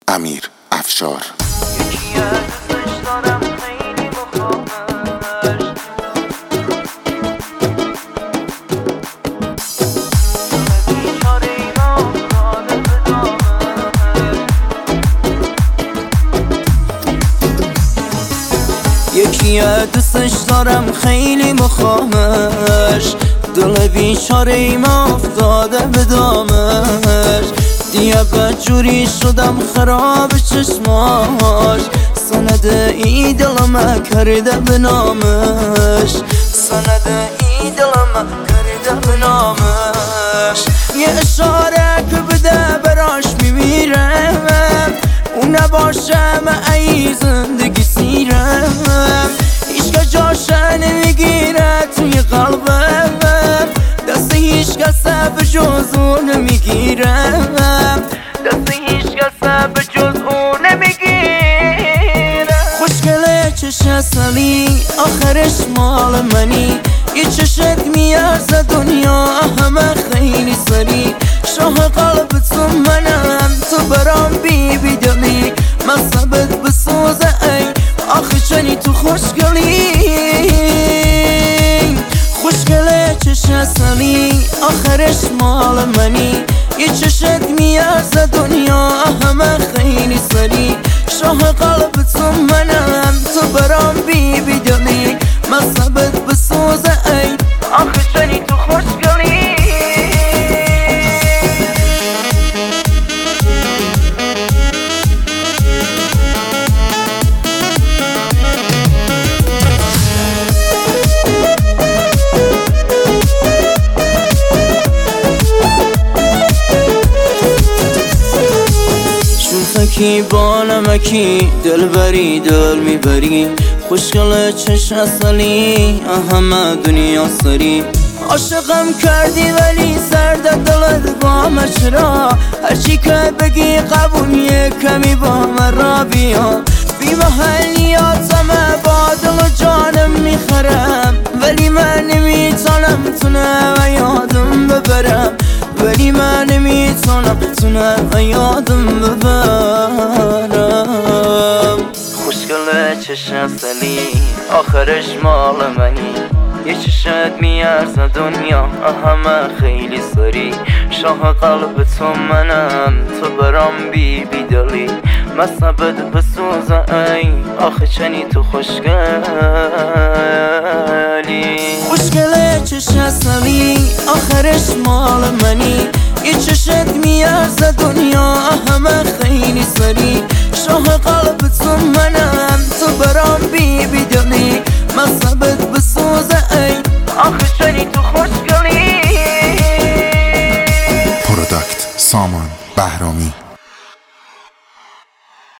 امیر افشار. یکی دوستش دارم خیلی مخامش، دل بیچاره ما افتاده به دامش. دیگه بدجوری شدم خراب چشماش، سند ای دلم کرده به نامش، سند ای دلم کرده به نامش. یه اشاره که بده براش میمیرم، اون نباشه من ای زندگی سیرم. هیچ جاشه نمیگیره توی قلبم، دست هیچ کسه به جز اون نمیگیرم، دست هیچ کسه به جز اون نمیگیرم. خوشگله چش اصلی آخرش مال منی، یه چشت میارزه دنیا همه خیلی سری. شاه قلب تو منم، تو برام بی دلی، مصبت بسوزه ای آخه چنی تو خوشگلی. خوشگله چش اصلی آخرش مال منی، یه چشت میارزه دنیا همه خیلی سری. شاه قلب تو منم، تو برام بی دلی، مصبت بسوزه ای آخه چنی تو خوشگلی. کی با نمکی دل بری دل میبری، خوشگل چش اصلی همه دنیا سری. عاشقم کردی ولی سرد دلت با مچرا، هرچی که بگی قبول یه کمی با من را بیا. بی محلیاتم با دل و جانم میخرم، ولی من نمیتونم تونه و یادم ببرم، ولی من نمیتونم تونه و یادم ببرم. خوشگله چش اصلی آخرش مال منی، یه چشت میارزه دنیا همه خیلی سری. شاه قلب تو منم، تو برام بی دلی، مصبت بسوزه ای آخه چنی تو خوشگلی. خوشگله چش اصلی آخرش مال منی، یه چشت میارزه دنیا همه خیلی سری. شاه قلب تو منم، تو برام بی دلی، مصبت بسوزه ای آخه چنی تو خوشگلی. پروداکت سامان بهرامی.